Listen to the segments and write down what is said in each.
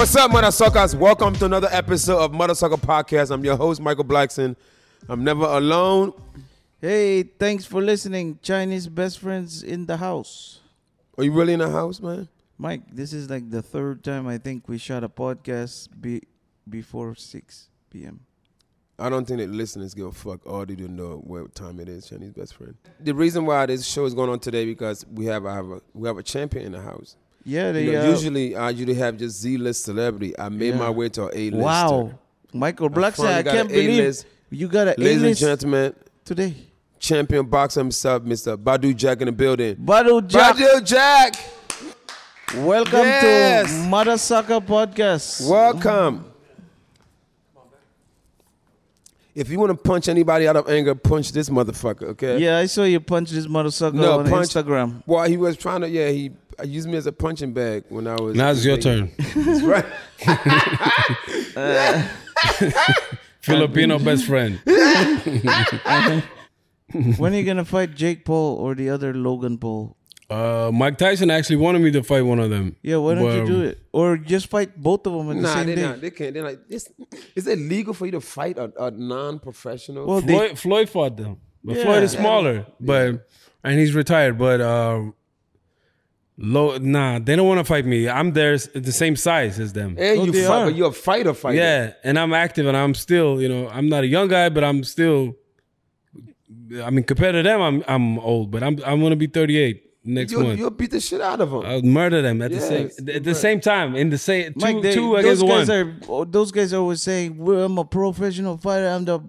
What's up, Mother Suckers? Welcome to another episode of Mother Sucker Podcast. I'm your host, Michael Blackson. I'm never alone. Hey, thanks for listening. Chinese best friends in the house. Are you really in the house, man? Mike, this is like the third time I think we shot a podcast before 6 p.m. I don't think that listeners give a fuck. All they do know what time it is, Chinese best friend. The reason why this show is going on today because we have a champion in the house. Yeah, they usually I have just Z-list celebrity. I made my way to A-lister. Wow. Michael Blackson, I can't believe you got an A-list. Ladies and gentlemen, today. Champion boxer himself, Mr. Badu Jack in the building. Badu Jack. Welcome to Mother Sucker Podcast. Welcome. If you want to punch anybody out of anger, punch this motherfucker, okay? Yeah, I saw you punch this mother sucker on Instagram. Well, he was trying to, he used me as a punching bag when I was... Now it's your turn. That's right. Filipino best friend. When are you going to fight Jake Paul or the other Logan Paul? Mike Tyson actually wanted me to fight one of them. Yeah, why don't you do it? Or just fight both of them at the same day? Nah, they can't. They're like, is it legal for you to fight a non-professional? Well, Floyd fought them. But Floyd is smaller, and he's retired. But they don't want to fight me. I'm the same size as them. And you fight, but you're a fighter. Yeah, and I'm active, and I'm still, I'm not a young guy, but I'm still. I mean, compared to them, I'm old, but I'm going to be 38. Next month. You'll beat the shit out of them. I'll murder them at the same time. In the same two against one. Those guys are always saying, well, I'm a professional fighter. I'm the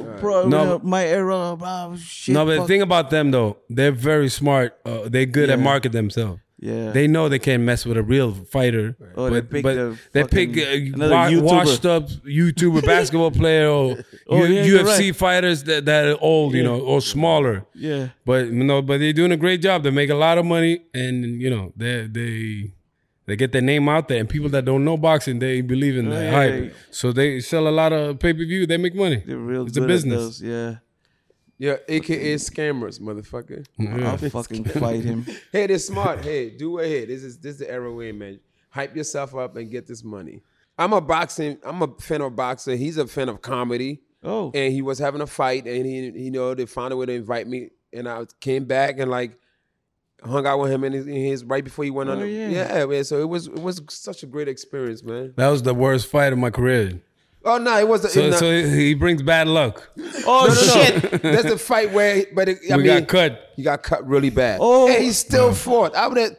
my era. Shit, no, but the thing about them though, they're very smart. They're good at market themselves. Yeah, they know they can't mess with a real fighter. Right. Oh, but they pick washed up YouTuber basketball player or UFC fighters that are old, or smaller. Yeah, but they're doing a great job. They make a lot of money, and they get their name out there. And people that don't know boxing, they believe in the hype. So they sell a lot of pay-per-view. They make money. They're real. It's a business. Yeah, AKA scammers, motherfucker. I'll fucking fight him. Hey, they're smart. Hey, do it. Hey, this is the era we're in, man. Hype yourself up and get this money. I'm a fan of boxing. He's a fan of comedy. Oh. And he was having a fight, and they found a way to invite me, and I came back and hung out with him in his right before he went on. Yeah, man. So it was such a great experience, man. That was the worst fight of my career. Oh no, it wasn't. So he brings bad luck. Oh shit! That's the fight where, got cut. He got cut really bad. Oh, and he still fought.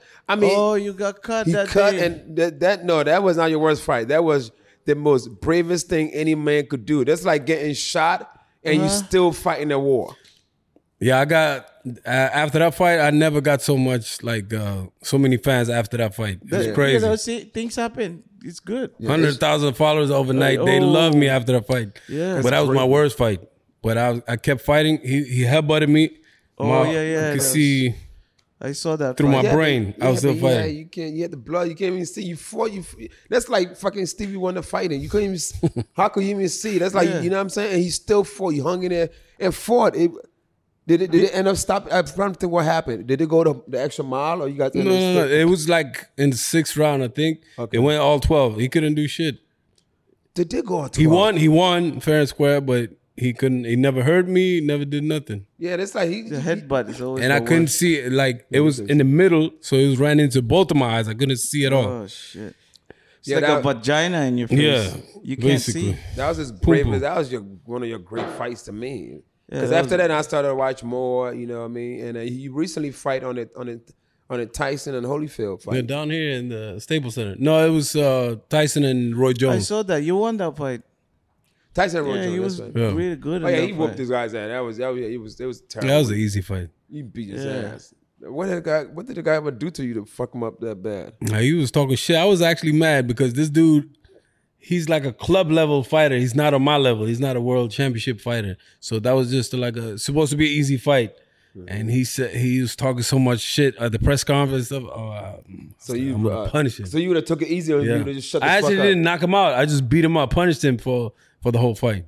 Oh, you got cut. He that cut, day. and that was not your worst fight. That was the most bravest thing any man could do. That's like getting shot and you still fighting a war. Yeah, I got after that fight. I never got so much so many fans after that fight. It's crazy. See, things happen. It's good. 100,000 followers overnight. They love me after the fight. Yeah, but that was my worst fight. But I kept fighting. He headbutted me. You could see. I saw that through my brain. I was still fighting. You can't. You had the blood. You can't even see. You fought. That's like fucking Stevie Wonder fighting. You couldn't even. How could you even see? That's like you know what I'm saying. And he still fought. He hung in there and fought. Did it end up stopping? I'm trying to think what happened. Did it go to the extra mile, or you guys? No. It was like in the 6th round, I think. Okay. It went all 12. He couldn't do shit. Did it go all 12? He won fair and square, but he couldn't. He never heard me. Never did nothing. Yeah, that's like the headbutt is always. And I couldn't see it. It was in the middle, so it was right into both of my eyes. I couldn't see it all. Oh shit! It's like a vagina in your face. Yeah, you can't see. That was his bravest. That was one of your great fights to me. Because after that, I started to watch more. You know what I mean? And he recently fight on a Tyson and Holyfield fight. Yeah, down here in the Staples Center. No, it was Tyson and Roy Jones. I saw that. You won that fight. Tyson and Roy Jones. He was really good. Oh yeah, he whooped his guy's ass. It was terrible. Yeah, that was an easy fight. He beat his ass. What did the guy ever do to you to fuck him up that bad? He was talking shit. I was actually mad because this dude, he's like a club level fighter. He's not on my level. He's not a world championship fighter. So that was just supposed to be an easy fight. And he said he was talking so much shit at the press conference. I'm gonna punish him. So you would have took it easier and you would have just shut the fuck up. I actually didn't knock him out. I just beat him up, punished him for the whole fight.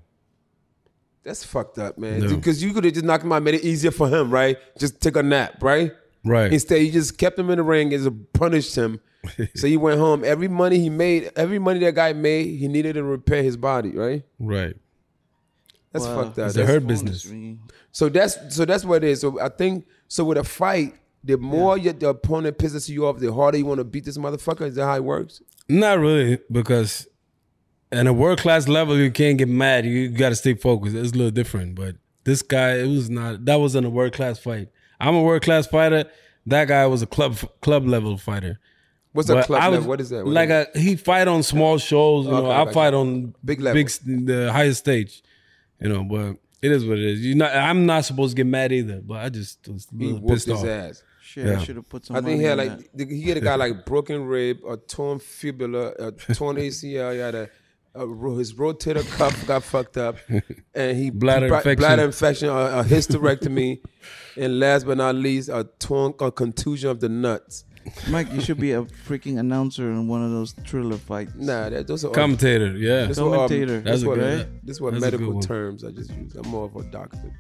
That's fucked up, man. Because you could have just knocked him out, made it easier for him, right? Just take a nap, right? Right. Instead, you just kept him in the ring and punished him. So he went home. Every money that guy made, he needed to repair his body, right? Right. That's fucked up. It's a hurt business. So that's what it is. So I think with a fight, the more the opponent pisses you off, the harder you want to beat this motherfucker. Is that how it works? Not really, because at a world class level, you can't get mad. You got to stay focused. It's a little different. But this guy, that wasn't a world class fight. I'm a world class fighter. That guy was a club level fighter. What's a club level? What is that? He fight on small shows. You know, I fight on big level, the highest stage. You know, but it is what it is. I'm not supposed to get mad either. But I just was a little pissed off. His ass. Shit, I should have put some. I think he had he had a guy like broken rib, a torn fibula, a torn ACL. He had his rotator cuff got fucked up, and he bladder infection, a hysterectomy, and last but not least, a contusion of the nuts. Mike, you should be a freaking announcer in one of those Thriller fights. Nah, those are commentator. Yeah, commentator. That's what. This is what medical terms I just use. I'm more of a doctor.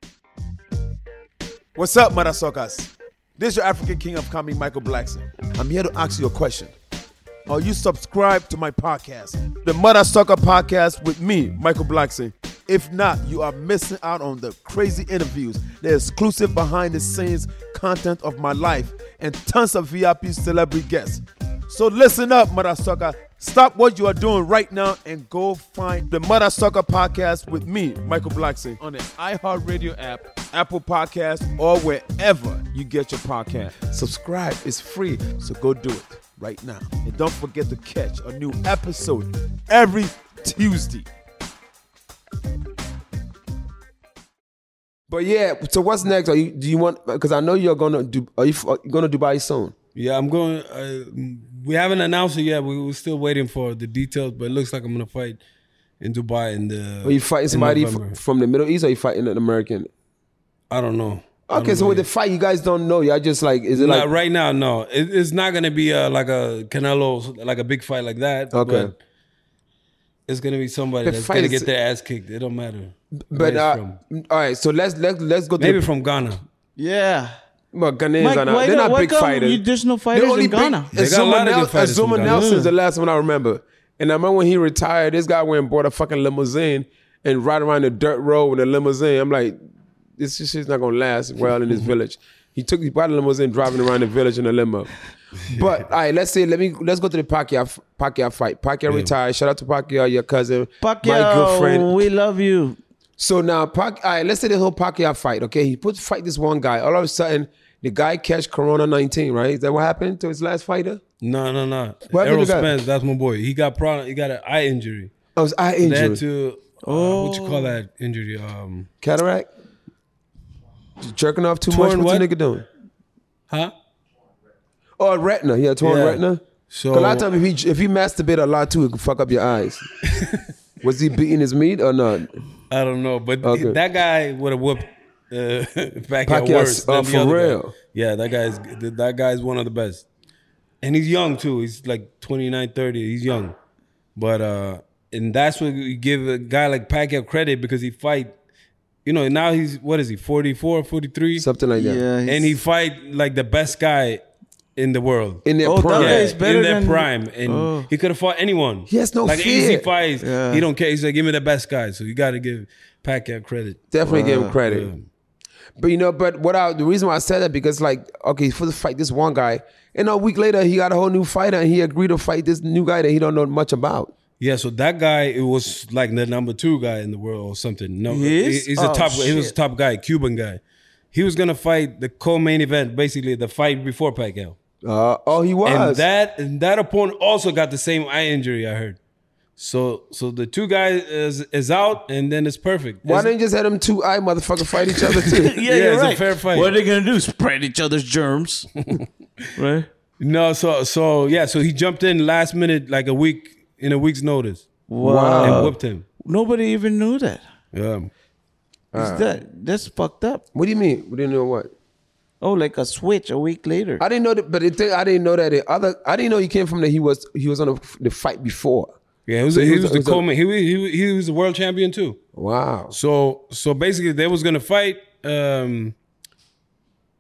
What's up, Mother Suckers? This is your African King of Comedy, Michael Blackson. I'm here to ask you a question. Are you subscribed to my podcast, the Mother Sucker Podcast with me, Michael Blackson? If not, you are missing out on the crazy interviews, the exclusive behind-the-scenes content of my life, and tons of VIP celebrity guests. So listen up, Mother Sucker. Stop what you are doing right now and go find the Mother Sucker Podcast with me, Michael Blackson, on the iHeartRadio app, Apple Podcasts, or wherever you get your podcast. Subscribe. It's free, so go do it right now. And don't forget to catch a new episode every Tuesday. But yeah, so what's next? Do you want? Because I know you're gonna do. Are you gonna Dubai soon? Yeah, I'm going. We haven't announced it yet. We're still waiting for the details, but it looks like I'm gonna fight in Dubai in the. Are you fighting somebody from the Middle East, or are you fighting an American? I don't know. Okay, so with the fight, you guys don't know. Y'all just like, is it like right now? No, it's not gonna be like a Canelo, like a big fight like that. Okay, but it's gonna be somebody that's gonna get their ass kicked. It don't matter. But all right, so let's go. Maybe from Ghana. Yeah. But Ghanaians are not. They're not big fighters. There's no fighters in Ghana. They got a lot of good fighters. Azuma Nelson's the last one I remember. And I remember when he retired, this guy went and bought a fucking limousine and ride around the dirt road with a limousine. I'm like, this shit's not gonna last well in this village. He bought a limousine driving around the village in a limo. But all right, let's go to the Pacquiao fight. Pacquiao retired. Shout out to Pacquiao, your cousin, Pacquiao, my good friend. We love you. So now, all right, let's say the whole Pacquiao fight. Okay, he fight this one guy. All of a sudden, the guy catch Corona-19. Right? Is that what happened to his last fighter? No. Errol Spence, that's my boy. He got an eye injury. Oh, it's eye injury. Led to what you call that injury? Cataract. Jerking off too much. What's the nigga doing? Huh? Oh, retina. He had torn retina. So a lot of times, if he masturbate a lot too, it could fuck up your eyes. Was he beating his meat or not? I don't know, but that guy would have whooped Pacquiao worse than the for other real. Guy. Yeah, that guy's one of the best, and he's young too. He's like 29, 30. He's young, but and that's what you give a guy like Pacquiao credit because he fight. You know, now he's, what is he, 44, 43? Something like that. Yeah, and he fight like the best guy in the world. In their prime. Yeah, in their prime. And he could have fought anyone. He has no like fear. Easy fights. Yeah. He don't care. He's like, give me the best guy. So you got to give Pacquiao credit. Definitely give him credit. Yeah. But the reason why I said that, because like, okay, for the fight this one guy, and a week later he got a whole new fighter and he agreed to fight this new guy that he don't know much about. Yeah, so that guy, it was like the number 2 guy in the world or something. No, he's a top. Shit. He was a top guy, Cuban guy. He was gonna fight the co-main event, basically the fight before Pacquiao. He was. And that opponent also got the same eye injury, I heard. So the 2 guys is out, and then it's perfect. Why didn't you just have them 2 eye motherfucker fight each other too? yeah, you're it's right. a fair fight. What are they gonna do? Spread each other's germs, right? No, so he jumped in last minute, like a week's notice. Wow. And whipped him. Nobody even knew that. Yeah. That's fucked up. What do you mean? We didn't know what? Oh, like a switch a week later. I didn't know that, but I didn't know that I didn't know he came from he was on the fight before. Yeah, he was the co-main. He was a world champion too. Wow. So basically they was gonna fight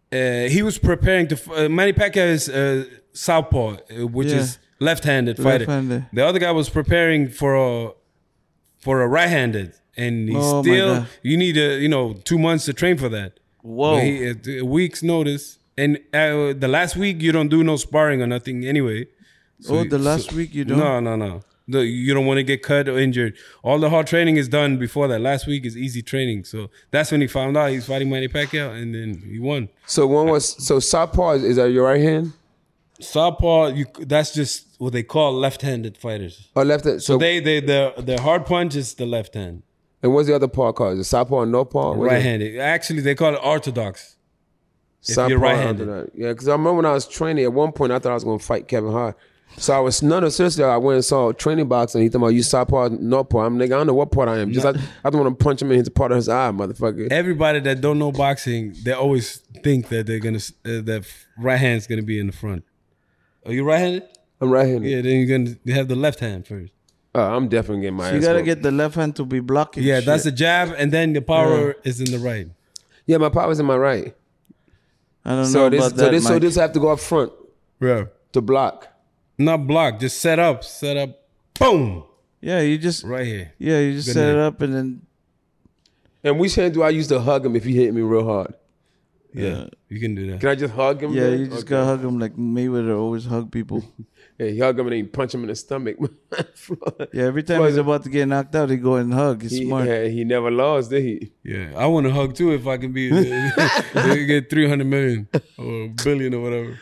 he was preparing to. Manny Pacquiao is southpaw, which is left-handed fighter. Left-handed. The other guy was preparing for a right-handed, and he's Oh, my still. God. You need 2 months to train for that. Whoa. But a week's notice, and the last week you don't do no sparring or nothing anyway. The last week you don't? No. You don't want to get cut or injured. All the hard training is done before that. Last week is easy training. So that's when he found out he's fighting Manny Pacquiao, and then he won. So southpaw is that your right hand Southpaw, that's just what they call left-handed fighters. or left hand? So their hard punch is the left hand. And what's the other paw called? Is it southpaw and northpaw? What is it? Right-handed. Actually, they call it orthodox. Southpaw you're right-handed. and yeah, because I remember when I was training, at one point I thought I was going to fight Kevin Hart. So I was seriously. I went and saw a training box, and he talking about you southpaw, northpaw. I'm nigga, I don't know what part I am. Just I don't want to punch him in his part of his eye, motherfucker. Everybody that don't know boxing, they always think that they're gonna that right hand's gonna be in the front. Are you right-handed? I'm right-handed. Yeah, then you have the left hand first. I'm definitely getting my ass You gotta whooped. get the left hand to be blocking. Yeah, that's the shit. jab, and then the power is in the right. Yeah, my power's in my right. I don't know So about that. so this have to go up front Yeah. to block. Not block, just set up, boom, Yeah, you just right here. Yeah, you just Good set it night. up and then And which hand do I use to hug him if he hit me real hard? Yeah, you can do that. Can I just hug him? yeah, then? you just Okay. gotta hug him like Mayweather always hug people. Yeah, he hug him and then he punch him in the stomach. Yeah, every time he's about to get knocked out, he go and hug. He's smart. He never lost, did he? Yeah, I want to hug too if I can be. They get 300 million or a billion or whatever.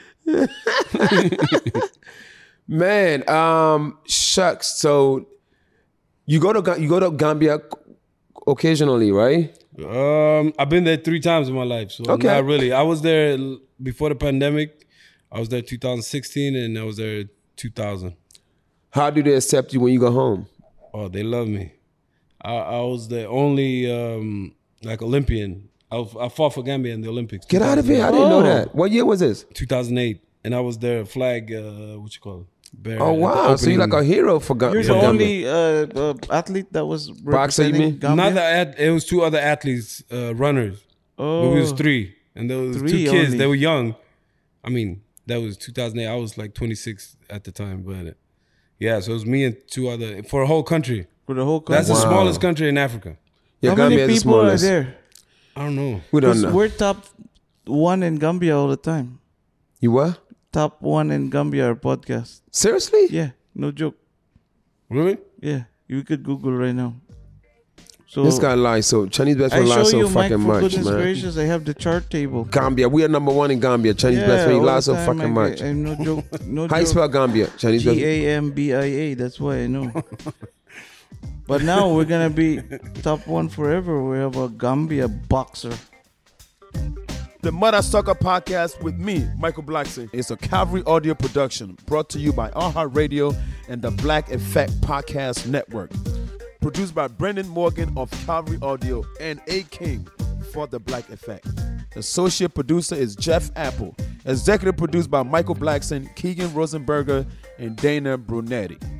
Man, shucks. So you go to Gambia occasionally, right? I've been there 3 times in my life, so Okay. not really. I was there before the pandemic. I was there 2016, and I was there 2000. How do they accept you when you go home? Oh, they love me. I was the only like Olympian. I fought for Gambia in the Olympics. Get out of here! I didn't know that. What year was this? 2008, and I was their flag. What you call it? Bear Oh at the wow! So you're like opening. a hero for You're for the Gambia. only athlete that was Boxer, you representing mean? Gambia? It was 2 other athletes, runners. Oh, It was 3, and there was 2 3 kids. only. They were young. I mean, that was 2008. I was like 26 at the time, but yeah. So it was me and 2 other for a whole country. for the whole country. That's the smallest country in Africa. Yeah, How many Gambia is the people are smallest. there? I don't know. We don't 'Cause know. we're top 1 in Gambia all the time. You what? Top 1 in Gambia, our podcast. Seriously? Yeah, no joke. Really? Yeah, you could Google right now. So This guy lies. So Chinese best I friend show lies so you, Mike, fucking for much, goodness man. gracious, I have the chart table. Gambia, we are number 1 in Gambia. Chinese best friend, he all lies the so time, fucking Mike. much. I'm no joke. No How you joke. spell Gambia? Chinese best Gambia. That's why I know. But now we're gonna be top 1 forever. We have a Gambia boxer. The Mother Sucker Podcast with me, Michael Blackson, is a Calvary audio production brought to you by iHeartRadio and the Black Effect Podcast Network. Produced by Brendan Morgan of Calvary Audio and A. King for the Black Effect. Associate producer is Jeff Apple. Executive produced by Michael Blackson, Keegan Rosenberger, and Dana Brunetti.